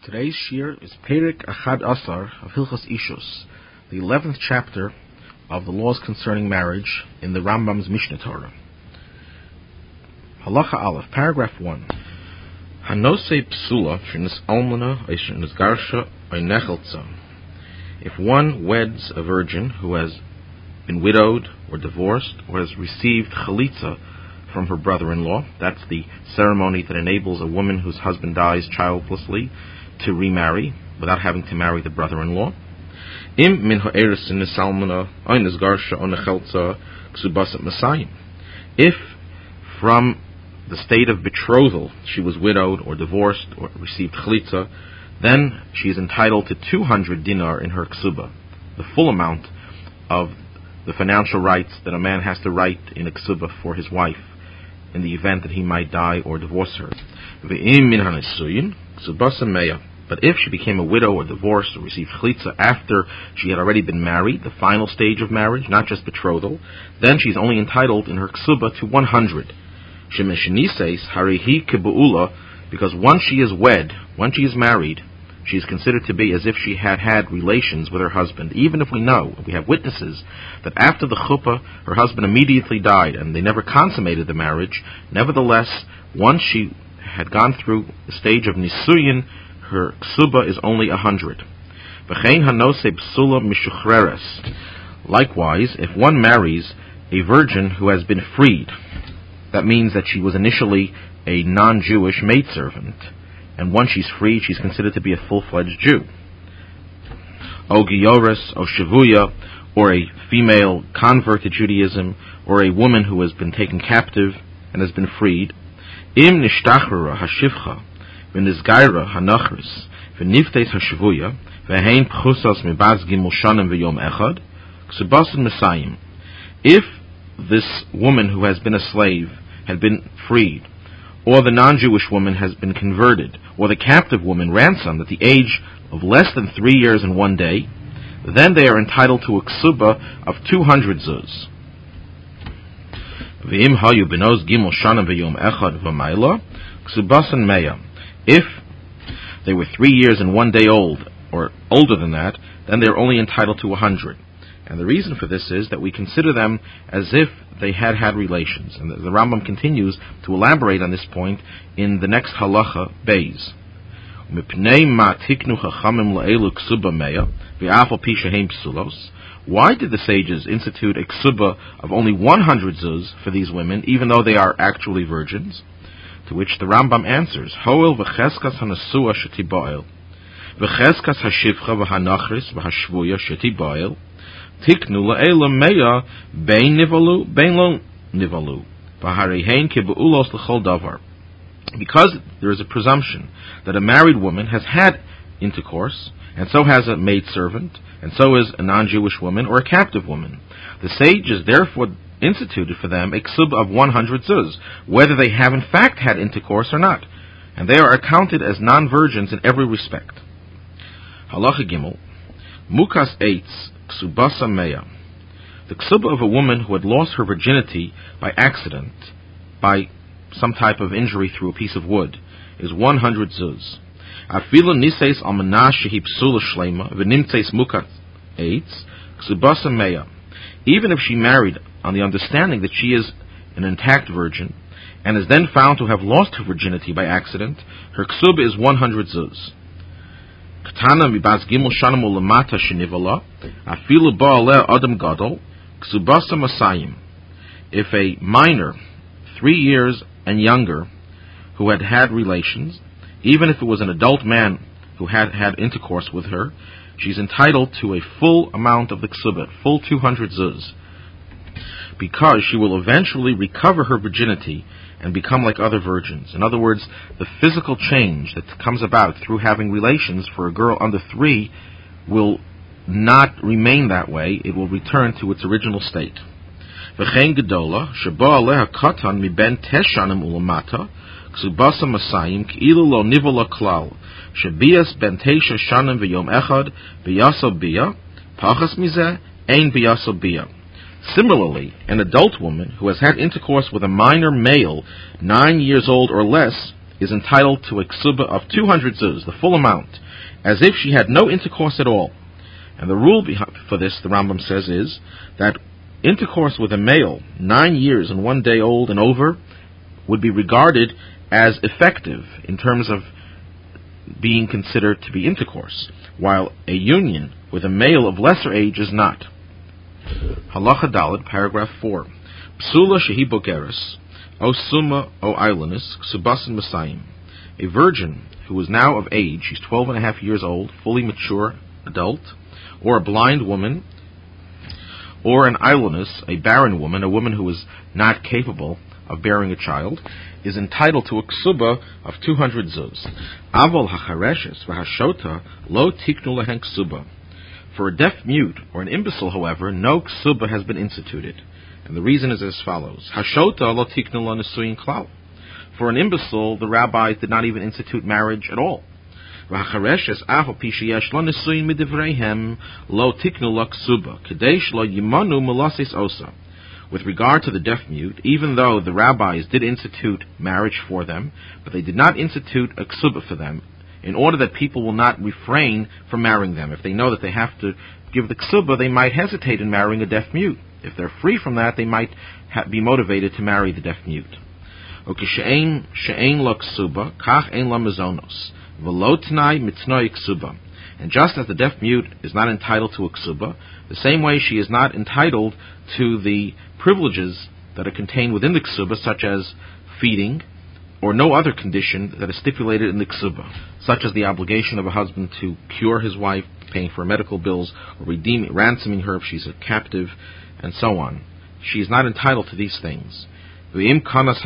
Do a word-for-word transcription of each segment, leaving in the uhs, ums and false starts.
Today's shir is Perik Achad Asar of Hilchos Ishus, the eleventh chapter of the laws concerning marriage in the Rambam's Mishnah Torah. Halacha Aleph, paragraph one. Hanosei psula shenis almana shenis garsha necheltza. If one weds a virgin who has been widowed or divorced or has received chalitza from her brother-in-law, that's the ceremony that enables a woman whose husband dies childlessly to remarry without having to marry the brother-in-law. Im min ha'eres in salmana aynes garsha onecheltza ksubasat masayim. If from the state of betrothal she was widowed or divorced or received chalitza, then she is entitled to two hundred dinar in her ksuba, the full amount of the financial rights that a man has to write in a ksuba for his wife in the event that he might die or divorce her. Ve'im min hanesuyin ksubasa meya. But if she became a widow or divorced or received chalitza after she had already been married, the final stage of marriage, not just betrothal, then she's only entitled in her ksuba to one hundred. Shemeshinises harihi kebu'ula, because once she is wed, once she is married, she is considered to be as if she had had relations with her husband, even if we know, we have witnesses, that after the chuppah, her husband immediately died and they never consummated the marriage. Nevertheless, once she had gone through the stage of nisuyin, her ksuba is only a hundred. V'chein hanose psula mishuchreres. Likewise, if one marries a virgin who has been freed, that means that she was initially a non-Jewish maidservant, and once she's freed, she's considered to be a full-fledged Jew. O Giyores, O Shavuya, or a female convert to Judaism, or a woman who has been taken captive and has been freed. Im nishtachrara hashivcha, v'nizgaira hanachris, v'niftes hashavuya, v'hein pchusas mibaz gimel shanim v'yom echad, ksubasin mesayim. If this woman who has been a slave had been freed, or the non-Jewish woman has been converted, or the captive woman ransomed at the age of less than three years and one day, then they are entitled to a ksuba of two hundred zuz. V'im hayu benoz gimel shanim v'yom echad v'mayla, ksubasan meya. If they were three years and one day old, or older than that, then they are only entitled to a hundred. And the reason for this is that we consider them as if they had had relations. And the, the Rambam continues to elaborate on this point in the next halacha, Beis. Why did the sages institute a ksuba of only one hundred zuz for these women, even though they are actually virgins? To which the Rambam answers, Hoel v'cheskas hanasua shetibael, v'cheskas hashivcha v'hanachris v'hashvuya shetibael, Tiknu la'ela meya bein nivalu bein lo nivalu v'harihein kebu'ulos l'chol davar. Because there is a presumption that a married woman has had intercourse, and so has a maidservant, and so is a non-Jewish woman or a captive woman. The sages therefore instituted for them a ksub of one hundred zuz, whether they have in fact had intercourse or not, and they are accounted as non-virgins in every respect. Halacha Gimel, Mukas Eitz Ksubasa Meya. The ksuba of a woman who had lost her virginity by accident, by some type of injury through a piece of wood, is one hundred zuz. Afilu nises almanah shehi psula shlema v'nimtzeis mukas eitz ksubasa meya. Even if she married on the understanding that she is an intact virgin, and is then found to have lost her virginity by accident, her ksuba is one hundred zuz. Katana mibaz gimel shanim ulamata shenivala afilu ba'aleh adam gadol ksubasa masayim. If a minor, three years and younger, who had had relations, even if it was an adult man who had had intercourse with her, she's entitled to a full amount of the ksuba, full two hundred zuz, because she will eventually recover her virginity and become like other virgins. In other words, the physical change that comes about through having relations for a girl under three will not remain that way. It will return to its original state. V'chein gedola sheba aleha katan mi ben teshanim ulamata ksubasa masayim k'ilu lo nivola klal shebias ben tesha shanim v'yom echad v'yaso bia pachas mizeh ein v'yaso bia. Similarly, an adult woman who has had intercourse with a minor male, nine years old or less, is entitled to a ksuba of two hundred zuz, the full amount, as if she had no intercourse at all. And the rule for this, the Rambam says, is that intercourse with a male nine years and one day old and over would be regarded as effective in terms of being considered to be intercourse, while a union with a male of lesser age is not. Halacha Daled, paragraph four. Psula shehi bogeres, o summa o islandus, ksubasin masayim. A virgin who is now of age, she's twelve and a half years old, fully mature adult, or a blind woman, or an islandus, a barren woman, a woman who is not capable of bearing a child, is entitled to a ksuba of two hundred zuz. Avol hachareshes v'hashota lo tiknu lehen ksuba. For a deaf mute or an imbecile, however, no ksuba has been instituted. And the reason is as follows. Hashota lo tiknu lo nesuyin klal. For an imbecile, the rabbis did not even institute marriage at all. V'hachareshes aho pi sheyesh lo nesuyin midivreihem lo tiknu lo ksuba kadesh lo yimanu melasis osa. With regard to the deaf-mute, even though the rabbis did institute marriage for them, but they did not institute a ksuba for them, in order that people will not refrain from marrying them. If they know that they have to give the ksuba, they might hesitate in marrying a deaf-mute. If they're free from that, they might ha- be motivated to marry the deaf-mute. She'ein lo ksuba, kach ein la mazonos, v'lo t'nai mitznoi ksuba. And just as the deaf-mute is not entitled to a ksuba, the same way she is not entitled to the privileges that are contained within the ksuba, such as feeding, or no other condition that is stipulated in the ksuba, such as the obligation of a husband to cure his wife, paying for medical bills, or redeeming, ransoming her if she's a captive, and so on. She is not entitled to these things. If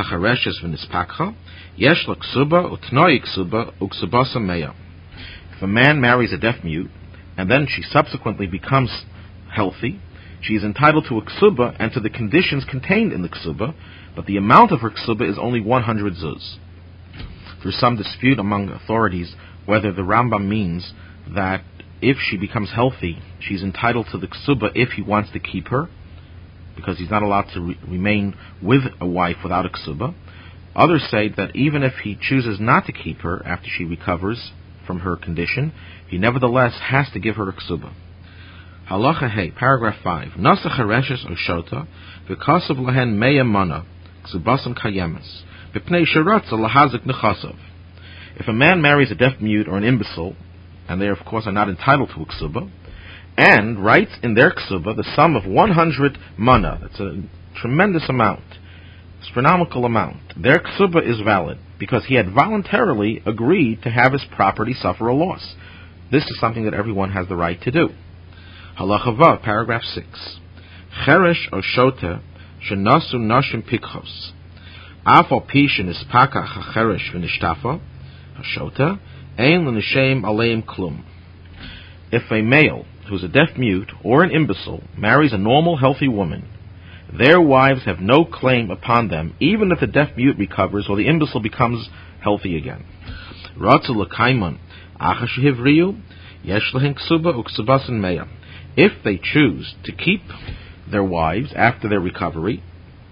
a man marries a deaf-mute, and then she subsequently becomes healthy, she is entitled to a ksuba and to the conditions contained in the ksuba, but the amount of her ksuba is only one hundred zuz. There's some dispute among authorities whether the Rambam means that if she becomes healthy, she's entitled to the ksuba if he wants to keep her, because he's not allowed to re- remain with a wife without a ksuba. Others say that even if he chooses not to keep her after she recovers from her condition, he nevertheless has to give her a ksuba. Halacha Hey, paragraph five. Nasa chareshes oshota v'kasav lahen meya mana ksubasam kayemes v'pnei sheratza lahazik nechasav. If a man marries a deaf-mute or an imbecile, and they of course are not entitled to a ksuba, and writes in their ksuba the sum of one hundred mana, that's a tremendous amount, astronomical amount, their ksuba is valid because he had voluntarily agreed to have his property suffer a loss. This is something that everyone has the right to do. Halacha Vav, paragraph six. Cheresh o shota shenasu nashim pikchos. Afal pishin ispaka chacheresh v'nishtafa hashota ein l'nishem aleim klum. If a male who's a deaf-mute or an imbecile marries a normal, healthy woman, their wives have no claim upon them, even if the deaf-mute recovers or the imbecile becomes healthy again. Ratzu l'kaiman acha shehivriyu yesh lehen ksuba uksubasin meya. If they choose to keep their wives after their recovery,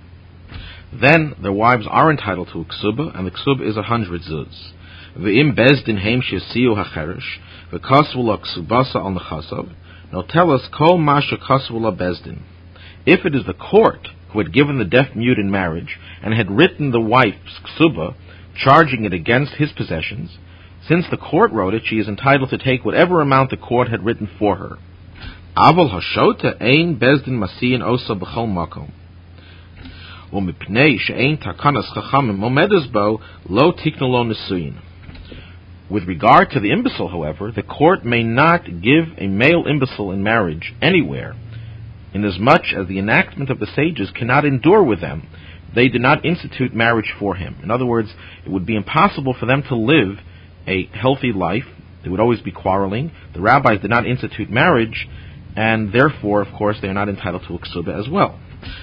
then their wives are entitled to a ksuba, and the ksuba is a hundred zuz. V'im bezdin heim shesiu hacheresh v'kasvu la ksubasa al nechasav. Now tell us kol masha kasvu la bezdin. If it is the court who had given the deaf-mute in marriage and had written the wife's ksuba, charging it against his possessions, since the court wrote it, she is entitled to take whatever amount the court had written for her. Aval hashota ein bezdin masiyin osa b'chol makom. U'mipnei she'ein takanas chachamim omedes bo lo tiknu lo nesuyin. With regard to the imbecile, however, the court may not give a male imbecile in marriage anywhere, inasmuch as the enactment of the sages cannot endure with them. They did not institute marriage for him. In other words, it would be impossible for them to live a healthy life. They would always be quarreling. The rabbis did not institute marriage, and therefore, of course, they are not entitled to a ksuba as well.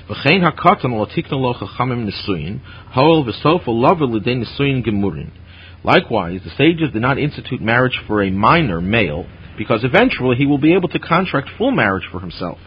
Likewise, the sages did not institute marriage for a minor male, because eventually he will be able to contract full marriage for himself.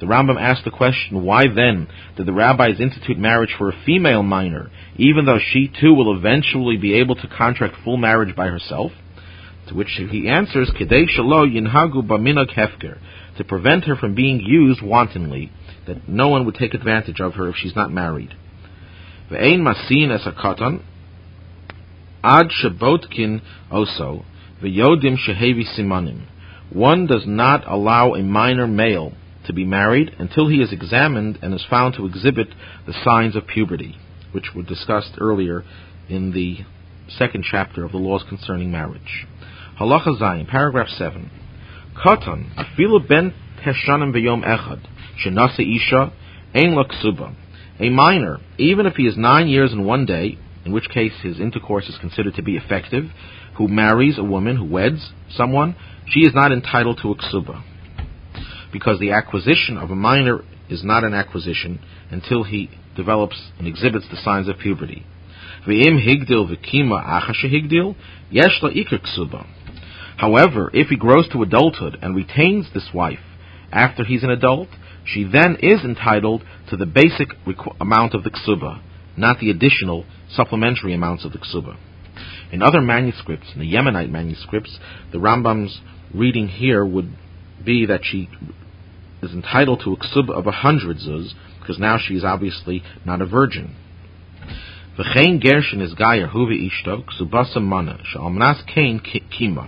The Rambam asked the question, why then did the rabbis institute marriage for a female minor, even though she too will eventually be able to contract full marriage by herself? To which he answers, Kedei shelo yinhagu baminag hefker, to prevent her from being used wantonly, that no one would take advantage of her if she's not married. Ve'ein masin es hakatan, ad shebotkin oso, ve'yodim shehevi simanim. One does not allow a minor male to be married until he is examined and is found to exhibit the signs of puberty, which were discussed earlier in the second chapter of the laws concerning marriage. Halacha Zayin, paragraph seven. Katan, afilu ben teshanim v'yom echad, shenase isha, ein lo ksuba. A minor, even if he is nine years and one day, in which case his intercourse is considered to be effective, who marries a woman, who weds someone, she is not entitled to a ksuba, because the acquisition of a minor is not an acquisition until he develops and exhibits the signs of puberty. V'im higdil v'kima acha shehigdil, yesh la ikar ksuba. However, if he grows to adulthood and retains this wife after he's an adult, she then is entitled to the basic requ- amount of the ksuba, not the additional supplementary amounts of the ksuba. In other manuscripts, in the Yemenite manuscripts, the Rambam's reading here would be that she is entitled to a ksuba of a hundred zuz, because now she is obviously not a virgin. V'chein gershin is gayer huvi ishto ksubasa mana she'almanas kein kima.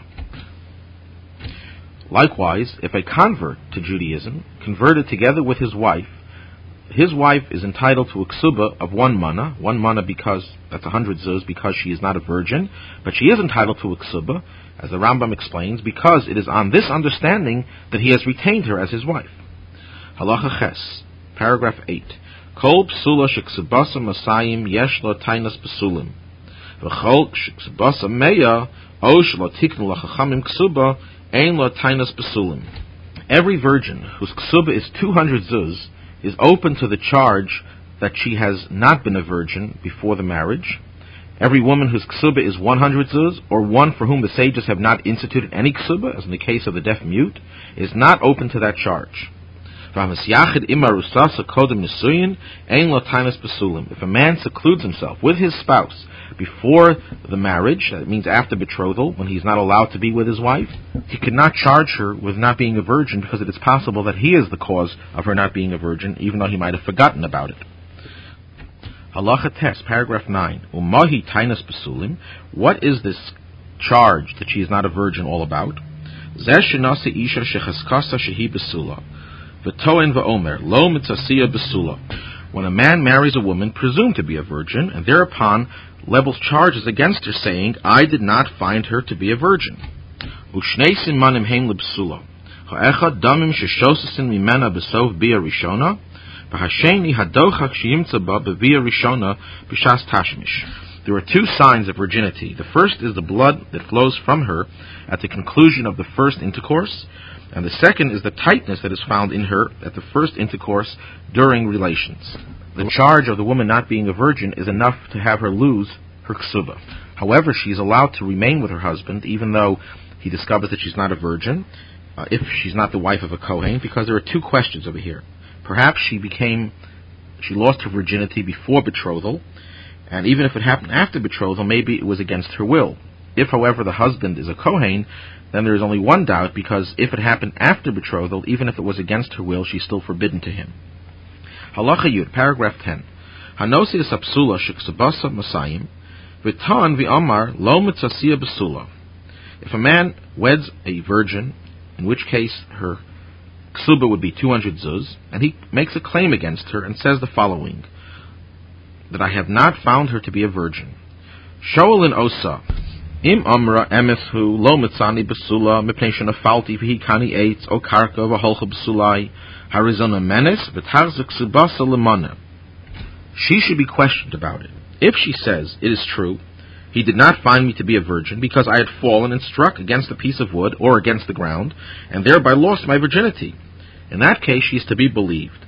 Likewise, if a convert to Judaism converted together with his wife, his wife is entitled to a ksuba of one mana, one mana because that's a hundred zuz, because she is not a virgin, but she is entitled to a ksuba, as the Rambam explains, because it is on this understanding that he has retained her as his wife. Halacha Ches, paragraph eight. Kol psula sheksubasa masayim yesh lo tainas psulim, v'chol sheksubasa meya o shelo tiknu lachachamim ksuba ein lo tainas psulim. Every virgin whose ksuba is two hundred zuz is open to the charge that she has not been a virgin before the marriage. Every woman whose ksuba is one hundred zuz, or one for whom the sages have not instituted any ksuba, as in the case of the deaf mute, is not open to that charge. If a man secludes himself with his spouse before the marriage, that means after betrothal, when he's not allowed to be with his wife, he cannot charge her with not being a virgin, because it is possible that he is the cause of her not being a virgin, even though he might have forgotten about it. Halacha Tes, paragraph nine. Umahi tainas pasulim. What is this charge that she is not a virgin all about? Zeh shenase isha shechaskasa shehi besula. V'toen v'omer lo mitzasiya besula. When a man marries a woman presumed to be a virgin, and thereupon levels charges against her, saying, I did not find her to be a virgin. U'shnei simanim hein lebesula. Ha'echad damim sheshosasin mimena besov bia rishona, v'hasheni hadochak sheyimtza ba b'via rishona b'shas tashmish. There are two signs of virginity. The first is the blood that flows from her at the conclusion of the first intercourse, and the second is the tightness that is found in her at the first intercourse during relations. The charge of the woman not being a virgin is enough to have her lose her ksuba. However, she is allowed to remain with her husband, even though he discovers that she's not a virgin, uh, if she's not the wife of a Kohen, because there are two questions over here. Perhaps she became, she lost her virginity before betrothal, and even if it happened after betrothal, maybe it was against her will. If, however, the husband is a Kohen, then there is only one doubt, because if it happened after betrothal, even if it was against her will, she's still forbidden to him. Halacha Yud, paragraph ten. Hanosi es apsula sheksubasa masayim, v'tan v'amar lo mitzasiya besula. If a man weds a virgin, in which case her ksuba would be two hundred zuz, and he makes a claim against her and says the following, that I have not found her to be a virgin. Shoelin osa. Im amra emeshu lo mitzani besula mipnei shenafalti v'hikani eitz o karka v'holcha besulai harizona menes v'tarzik subasa lemana. She should be questioned about it. If she says, it is true, he did not find me to be a virgin because I had fallen and struck against a piece of wood or against the ground, and thereby lost my virginity, in that case she is to be believed.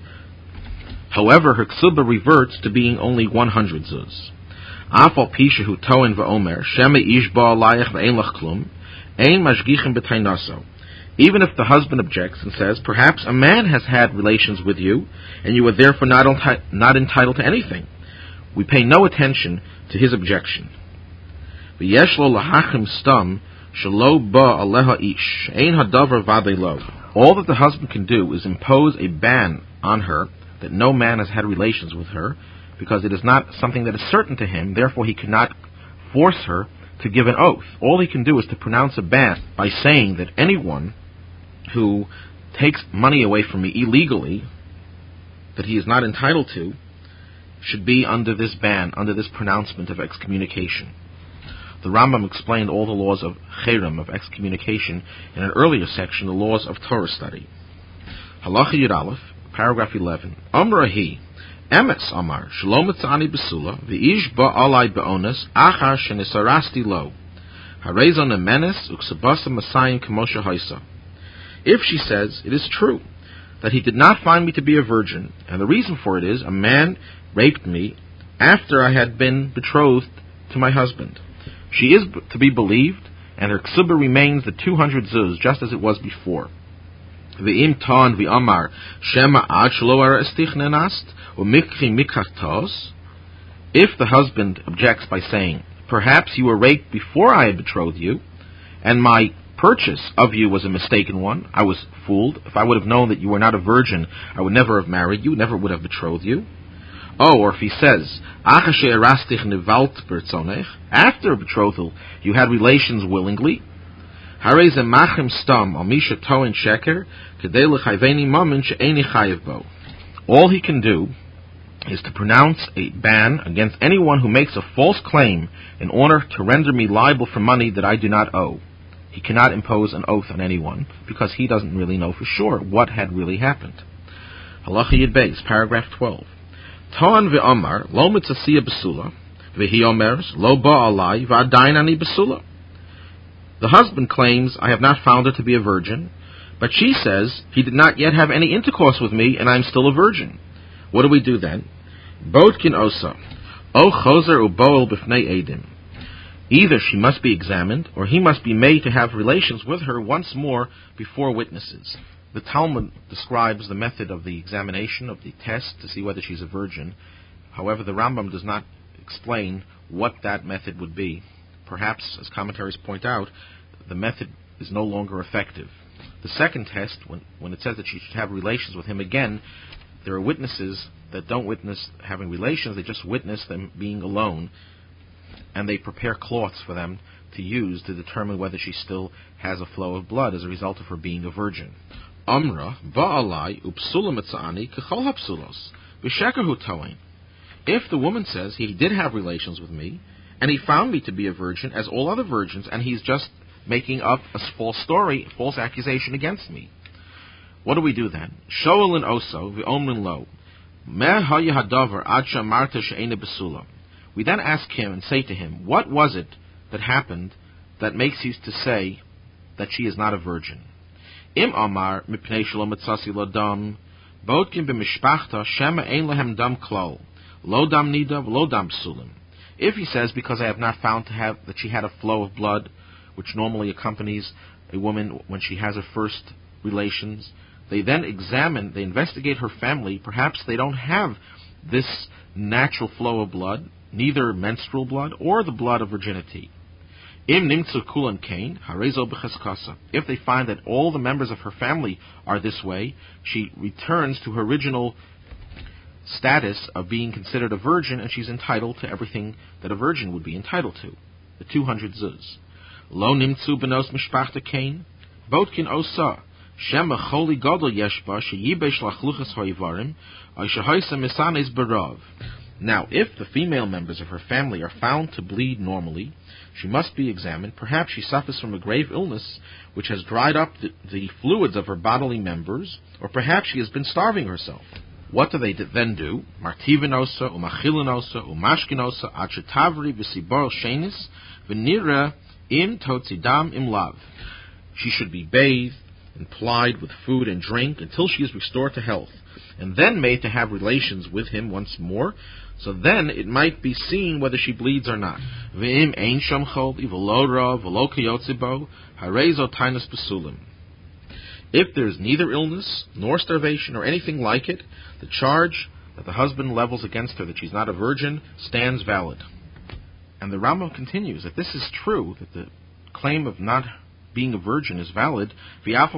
However, her ksuba reverts to being only one hundred zuz. Afal pishahu toen v'omer sheme ishba alayach v'ein lach klum ein mashgichem b'tainaso. Even if the husband objects and says, perhaps a man has had relations with you, and you are therefore not, enti- not entitled to anything, we pay no attention to his objection. V'yesh lo lahachim stam shelo ba aleha ish ein hadavar vadei lo. All that the husband can do is impose a ban on her that no man has had relations with her, because it is not something that is certain to him. Therefore, he cannot force her to give an oath. All he can do is to pronounce a ban by saying that anyone who takes money away from me illegally, that he is not entitled to, should be under this ban, under this pronouncement of excommunication. The Rambam explained all the laws of cherem, of excommunication, in an earlier section, the laws of Torah study. Halacha Yud Aleph, paragraph eleven. Amra hi, emes amar, shalom etzani besula, v'ish ba alai be'onas, achar shenisarasti lo, harezon emenes, uksabasa masayim kemosha haisa. If she says, it is true that he did not find me to be a virgin, and the reason for it is, a man raped me after I had been betrothed to my husband, she is b- to be believed, and her ksuba remains the two hundred zuz, just as it was before. V'im ton v'amar shema ad shelo ara estich nenast u'mikchi mikachtos. If the husband objects by saying, perhaps you were raped before I had betrothed you, and my purchase of you was a mistaken one, I was fooled. If I would have known that you were not a virgin, I would never have married you, never would have betrothed you. Oh, or if he says, after a betrothal, you had relations willingly, all he can do is to pronounce a ban against anyone who makes a false claim in order to render me liable for money that I do not owe. He cannot impose an oath on anyone, because he doesn't really know for sure what had really happened. Halacha Yud Beis, paragraph twelve. Ta'an ve'amar, lo mitzasiya besula, ve'hi omers, lo ba'alai, va'adayin ani besula. The husband claims, I have not found her to be a virgin, but she says, he did not yet have any intercourse with me, and I am still a virgin. What do we do then? Bodkin osa, o chozer u'boel b'fnei edim. Either she must be examined, or he must be made to have relations with her once more before witnesses. The Talmud describes the method of the examination, of the test, to see whether she's a virgin. However, the Rambam does not explain what that method would be. Perhaps, as commentaries point out, the method is no longer effective. The second test, when, when it says that she should have relations with him, again, there are witnesses that don't witness having relations, they just witness them being alone, and they prepare cloths for them to use to determine whether she still has a flow of blood as a result of her being a virgin. Amra ba'alai upsula mitzani kechol hapsulos v'shekahu toin. If the woman says he did have relations with me, and he found me to be a virgin as all other virgins, and he's just making up a false story, a false accusation against me, what do we do then? Shoelin oso v'omrin lo meh haya hadavar ad shamarta she'ena besula. We then ask him and say to him, what was it that happened that makes you to say that she is not a virgin? Im amar mipnei shelo mitzasi lo dam bodkin b'mishpachta shema ein lehem dam klal lo dam nida v'lo dam psulim. If he says, because I have not found to have that she had a flow of blood, which normally accompanies a woman when she has her first relations, they then examine, they investigate her family. Perhaps they don't have this natural flow of blood, neither menstrual blood or the blood of virginity. Im nimtzu kulan kain harezo b'cheskasa. If they find that all the members of her family are this way, she returns to her original status of being considered a virgin, and she's entitled to everything that a virgin would be entitled to, the two hundred zuz. Lo nimtzu benos mishpachta kain bodkin osa shema choli gadol yeshba sheyibesh lachluchas hoivarim ay shehaisa misanes barav. Now, if the female members of her family are found to bleed normally, she must be examined. Perhaps she suffers from a grave illness which has dried up the, the fluids of her bodily members, or perhaps she has been starving herself. What do they then do? Martivinosa, umachilinosa, umashkinosa, achetavri, visibor shenis, venira im totzidam im lav. She should be bathed and plied with food and drink until she is restored to health, and then made to have relations with him once more. So then it might be seen whether she bleeds or not. V'im ein sham chol, ivolo ra, v'lo kiyotzibo, harezo tainus besulim. If there is neither illness, nor starvation, or anything like it, the charge that the husband levels against her that she's not a virgin stands valid. And the Rambam continues that this is true, that the claim of not being a virgin is valid. And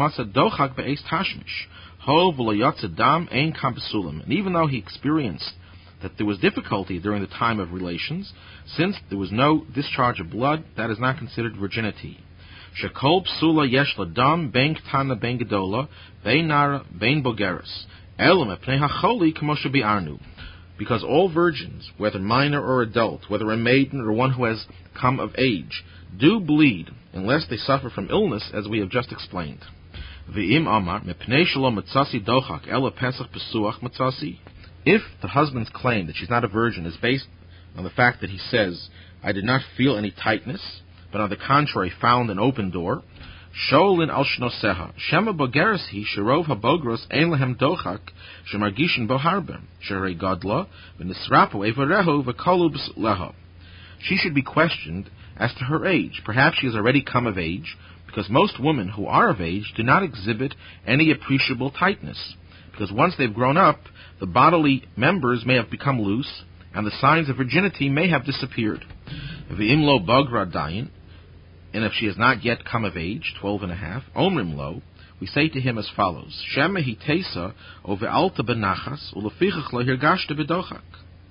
even though he experienced that there was difficulty during the time of relations, since there was no discharge of blood, that is not considered virginity. Shekol psula yesh ladam ben ktana ben gedola ben nara ben bogeres elam epnei hacholi k'moshe bi'arnu. Because all virgins, whether minor or adult, whether a maiden or one who has come of age, do bleed unless they suffer from illness, as we have just explained. V'im amar mepnei shalom matzasi dochak ela pesach pesuach matzasi. If the husband's claim that she's not a virgin is based on the fact that he says, I did not feel any tightness, but on the contrary found an open door, Sholin al shnoseha shema bogeres hi sherov habogros ein lehem dochak shemargishin boharbe sherei gadla v'nisrapo evarehu v'kolu b'leha. She should be questioned as to her age. Perhaps she has already come of age, because most women who are of age do not exhibit any appreciable tightness, because once they've grown up, the bodily members may have become loose, and the signs of virginity may have disappeared. V'im lo bagra dayin, and if she has not yet come of age, twelve and a half, omrim lo, we say to him as follows: Shema hitesa ove alta benachas ulefichach lo hirgashta bedochak.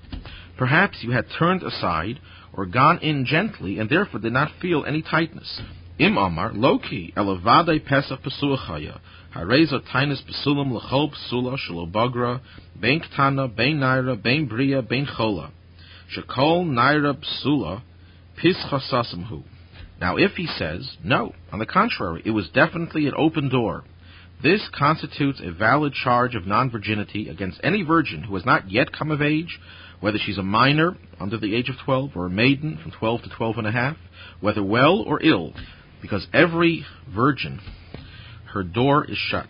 Perhaps you had turned aside or gone in gently, and therefore did not feel any tightness. Im amar loki elavadei pesach pesuachaya hareza tainis pesulam lechol pesula shelo bagra ben ktana ben naira ben bria ben chola shekol naira pesula pischa sasimhu. Now, if he says, no, on the contrary, it was definitely an open door, this constitutes a valid charge of non-virginity against any virgin who has not yet come of age, whether she's a minor under the age of twelve, or a maiden from twelve to twelve and a half, whether well or ill, because every virgin, her door is shut.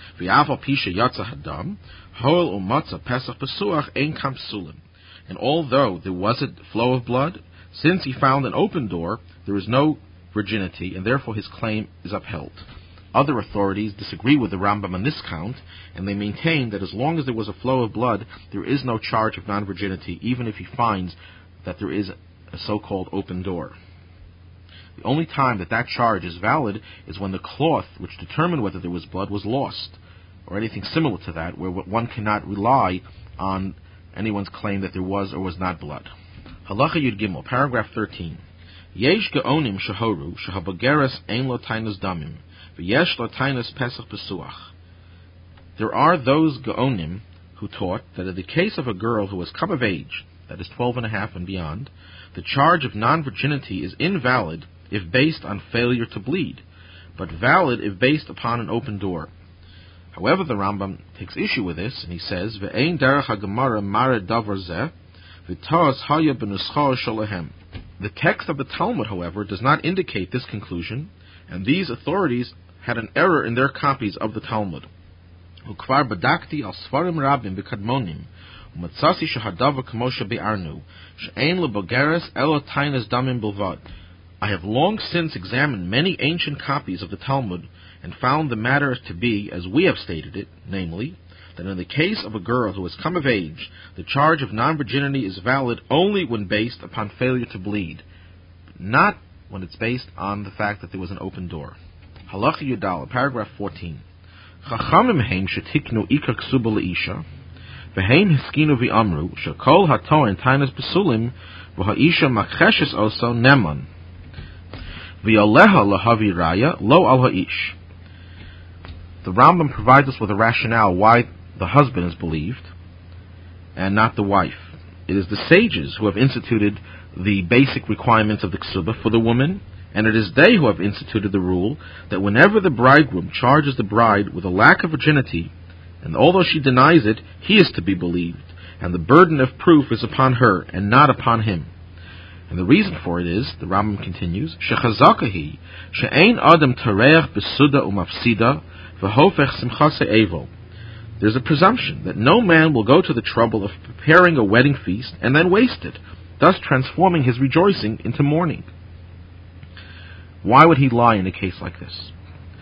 And although there was a flow of blood, since he found an open door, there is no virginity, and therefore his claim is upheld. Other authorities disagree with the Rambam on this count, and they maintain that as long as there was a flow of blood, there is no charge of non-virginity, even if he finds that there is a so-called open door. The only time that that charge is valid is when the cloth which determined whether there was blood was lost, or anything similar to that, where one cannot rely on anyone's claim that there was or was not blood. Halacha Yud Gimel, paragraph thirteen. Yesh geonim shehoru shehabageres ein lo tainas damim v'yesh lo tainas pesach pesuach. There are those geonim who taught that in the case of a girl who has come of age, that is twelve and a half and beyond, the charge of non-virginity is invalid if based on failure to bleed, but valid if based upon an open door. However, the Rambam takes issue with this, and he says, Ve'ein derech haGemara mare davar zeh v'taz haya b'nuscha shalahem. The text of the Talmud, however, does not indicate this conclusion, and these authorities had an error in their copies of the Talmud. Ukvar badakti al svarim rabim b'kadmonim u'matzasi shehadavar k'moshe be'arnu she'ein le'bogeres elo tainas damim bilvad. I have long since examined many ancient copies of the Talmud and found the matter to be as we have stated it, namely, that in the case of a girl who has come of age, the charge of non-virginity is valid only when based upon failure to bleed, not when it's based on the fact that there was an open door. Halacha Yudal, paragraph fourteen. Chachamim heim shetiknu ikar ksuba leisha, v'heim hiskinu v'amru, shekol hatoen tainas besulim, v'ha'isha makcheshes oso neman, v'yoleha lahavi raya lo al ha'ish. The Rambam provides us with a rationale why the husband is believed and not the wife. It is the sages who have instituted the basic requirements of the ksuba for the woman, and it is they who have instituted the rule that whenever the bridegroom charges the bride with a lack of virginity, and although she denies it, he is to be believed, and the burden of proof is upon her and not upon him. And the reason for it is, the Rambam continues, Shechazakahi, she'ein adam tareach besuda umafsida v'hofech simchase evo. There's a presumption that no man will go to the trouble of preparing a wedding feast and then waste it, thus transforming his rejoicing into mourning. Why would he lie in a case like this?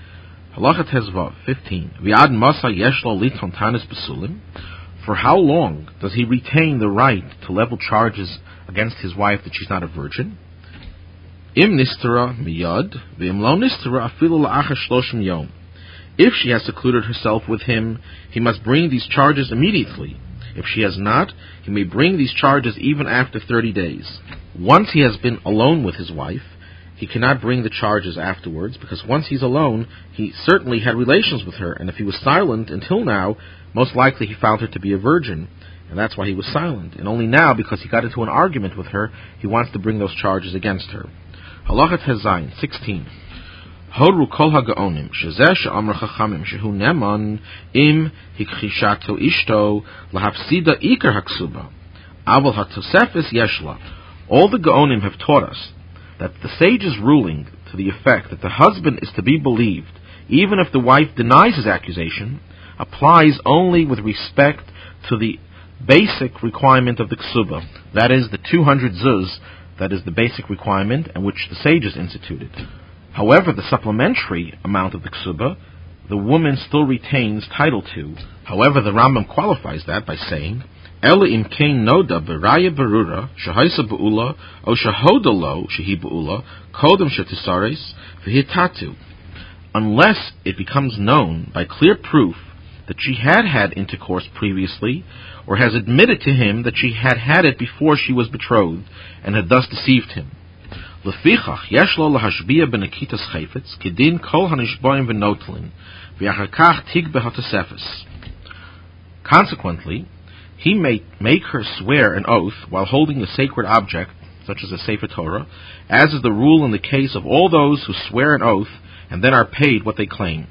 Halacha Tezvav fifteen. V'ad masa yesh lo liton tanis besulim. For how long does he retain the right to level charges against his wife that she's not a virgin? Im nistera miyad, v'im lo nistera afilu la'achar shloshim yom. If she has secluded herself with him, he must bring these charges immediately. If she has not, he may bring these charges even after thirty days. Once he has been alone with his wife, he cannot bring the charges afterwards, because once he's alone, he certainly had relations with her, and if he was silent until now, most likely he found her to be a virgin, and that's why he was silent. And only now, because he got into an argument with her, he wants to bring those charges against her. Halachat Hazayin sixteen. Hodru kol ha'gaonim shezeh she'amar chachamim shehu neman im hikchishato ishto lahafsida ikar haksuba aval hatosefes yeshla. All the gaonim have taught us that the sage's ruling to the effect that the husband is to be believed, even if the wife denies his accusation, applies only with respect to the basic requirement of the ksuba, that is, the two hundred zuz, that is the basic requirement, and which the sages instituted. However, the supplementary amount of the ksuba, the woman still retains title to. However, the Rambam qualifies that by saying, Ela im kein noda beraya berura shehaisa beula o shehoda lo shehi beula kodem shetisares v'hitatu. Unless it becomes known by clear proof that she had had intercourse previously, or has admitted to him that she had had it before she was betrothed, and had thus deceived him. Lefichach yesh lo lahashbiya benekitas chayfetz kedin kol hanishboim v'notlin v'achar kach tig behatosefes. Consequently, he may make her swear an oath while holding a sacred object, such as a Sefer Torah, as is the rule in the case of all those who swear an oath and then are paid what they claim.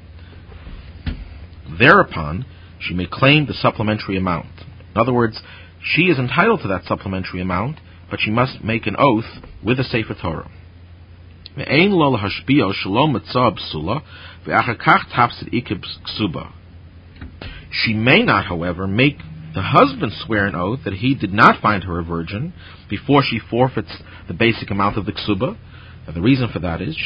Thereupon, she may claim the supplementary amount. In other words, she is entitled to that supplementary amount, but she must make an oath with a Sefer Torah. She may not, however, make the husband swear an oath that he did not find her a virgin before she forfeits the basic amount of the ksuba. And the reason for that is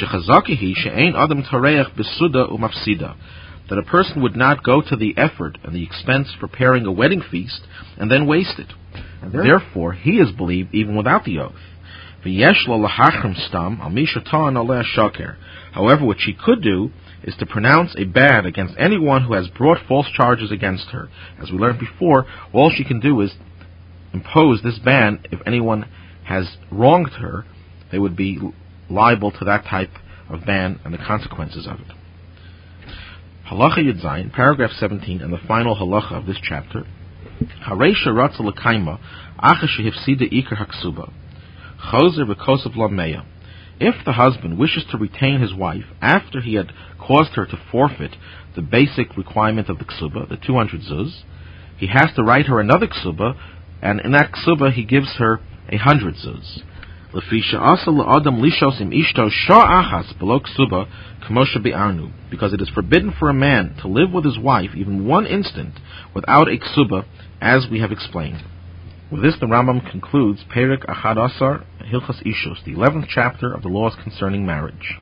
that a person would not go to the effort and the expense of preparing a wedding feast and then waste it. And therefore, he is believed even without the oath. However, what she could do is to pronounce a ban against anyone who has brought false charges against her. As we learned before, all she can do is impose this ban. If anyone has wronged her, they would be liable to that type of ban and the consequences of it. Halacha Yud Zayin, paragraph seventeen, and the final halacha of this chapter. Hareisha ratza l'kaima acha shehifsida ikar haksuba chozer v'kosav lameya. If the husband wishes to retain his wife after he had caused her to forfeit the basic requirement of the ksuba, the two hundred zuz, he has to write her another ksuba, and in that ksuba he gives her a hundred zuz. Because it is forbidden for a man to live with his wife even one instant without a ksuba, as we have explained. With this, the Rambam concludes Perek Achad Asar Hilchas Ishus, the eleventh chapter of the laws concerning marriage.